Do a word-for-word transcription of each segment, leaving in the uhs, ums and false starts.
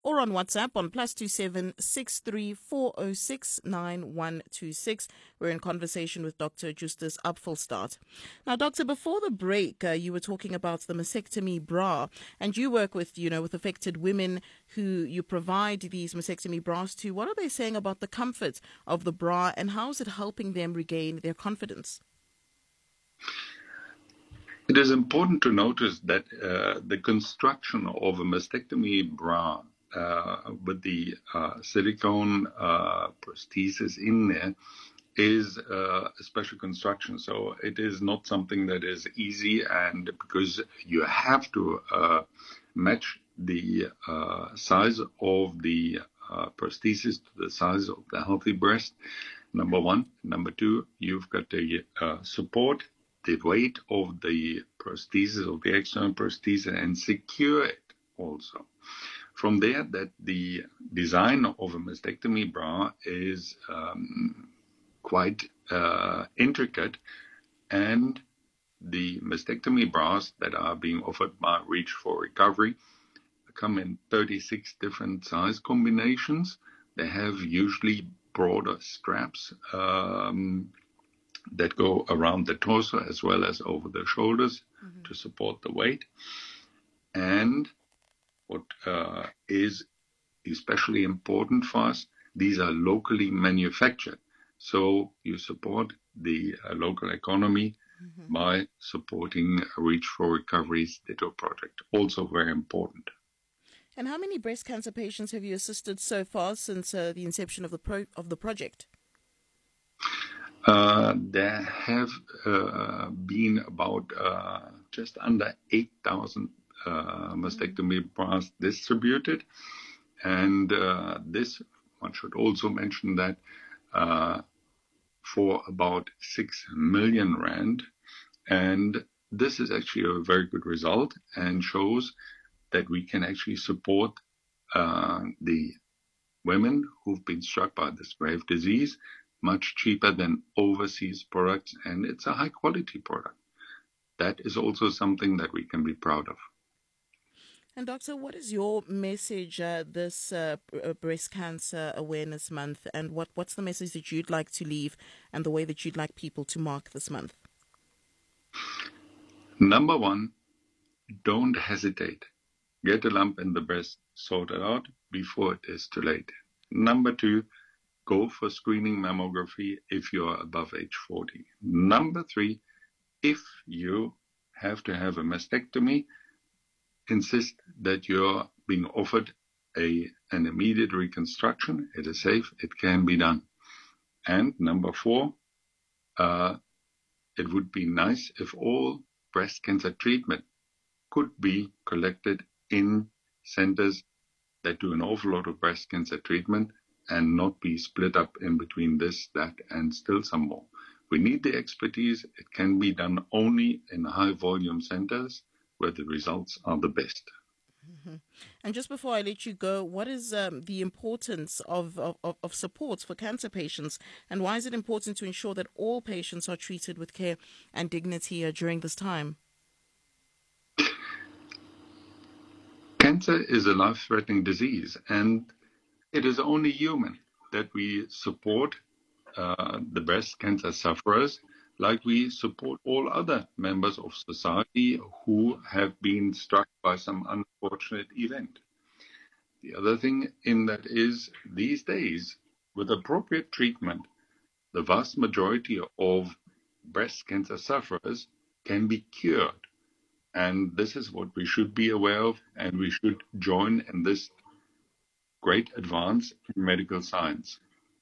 or on WhatsApp on plus two seven six three four zero six nine one two six. We're in conversation with Doctor Justus Apfelstadt. Now, Doctor, before the break, uh, you were talking about the mastectomy bra, and you work with, you know, with affected women who you provide these mastectomy bras to. What are they saying about the comfort of the bra, and how is it helping them regain their confidence? It is important to notice that uh, the construction of a mastectomy bra uh, with the uh, silicone uh, prosthesis in there is uh, a special construction. So it is not something that is easy, and because you have to uh, match the uh, size of the uh, prosthesis to the size of the healthy breast, number one. Number two, you've got to uh, support the weight of the prosthesis, of the external prosthesis, and secure it also. From there, that the design of a mastectomy bra is um, quite uh, intricate, and the mastectomy bras that are being offered by Reach for Recovery come in thirty-six different size combinations. They have usually broader straps um, that go around the torso as well as over the shoulders mm-hmm. to support the weight. And what uh, is especially important for us, these are locally manufactured. So you support the uh, local economy mm-hmm. by supporting Reach for Recovery's Ditto project. Also very important. And how many breast cancer patients have you assisted so far since uh, the inception of the pro- of the project? Uh, there have uh, been about uh, just under eight thousand uh, mastectomy bras distributed. And uh, this, one should also mention that uh, for about six million rand. And this is actually a very good result and shows that we can actually support uh, the women who've been struck by this grave disease much cheaper than overseas products, and it's a high quality product. That is also something that we can be proud of. And Doctor, what is your message uh, this uh, Breast Cancer Awareness Month, and what, what's the message that you'd like to leave and the way that you'd like people to mark this month? Number one, don't hesitate. Get a lump in the breast sorted out before it is too late. Number two, go for screening mammography if you're above age forty. Number three, if you have to have a mastectomy, insist that you're being offered a an immediate reconstruction. It is safe. It can be done. And number four, uh, it would be nice if all breast cancer treatment could be collected in centers that do an awful lot of breast cancer treatment and not be split up in between this, that, and still some more. We need the expertise. It can be done only in high volume centers where the results are the best. Mm-hmm. And just before I let you go, what is um, the importance of, of, of support for cancer patients, and why is it important to ensure that all patients are treated with care and dignity uh, during this time? Cancer is a life-threatening disease, and it is only human that we support uh, the breast cancer sufferers like we support all other members of society who have been struck by some unfortunate event. The other thing in that is, these days, with appropriate treatment, the vast majority of breast cancer sufferers can be cured. And this is what we should be aware of, and we should join in this great advance in medical science.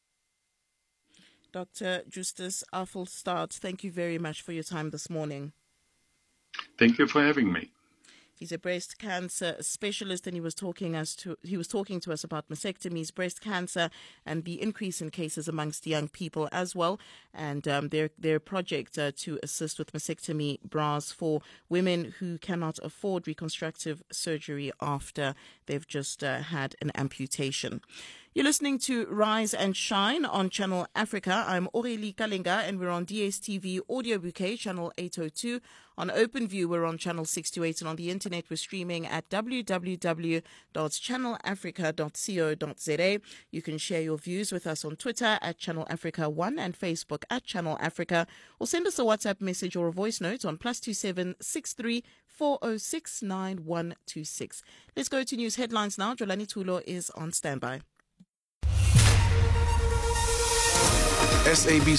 Doctor Justus Apfelstadt, thank you very much for your time this morning. Thank you for having me. He's a breast cancer specialist, and he was talking us to he was talking to us about mastectomies, breast cancer, and the increase in cases amongst young people as well, and um, their their project uh, to assist with mastectomy bras for women who cannot afford reconstructive surgery after they've just uh, had an amputation. You're listening to Rise and Shine on Channel Africa. I'm Aurélie Kalinga, and we're on D S T V Audio Bouquet, Channel eight oh two. On OpenView, we're on Channel six two eight, and on the internet, we're streaming at w w w dot channel africa dot co dot z a. You can share your views with us on Twitter at Channel Africa one and Facebook at Channel Africa, or send us a WhatsApp message or a voice note on plus two seven six three four oh six nine one two six. Let's go to news headlines now. Jolani Tulo is on standby. S A B C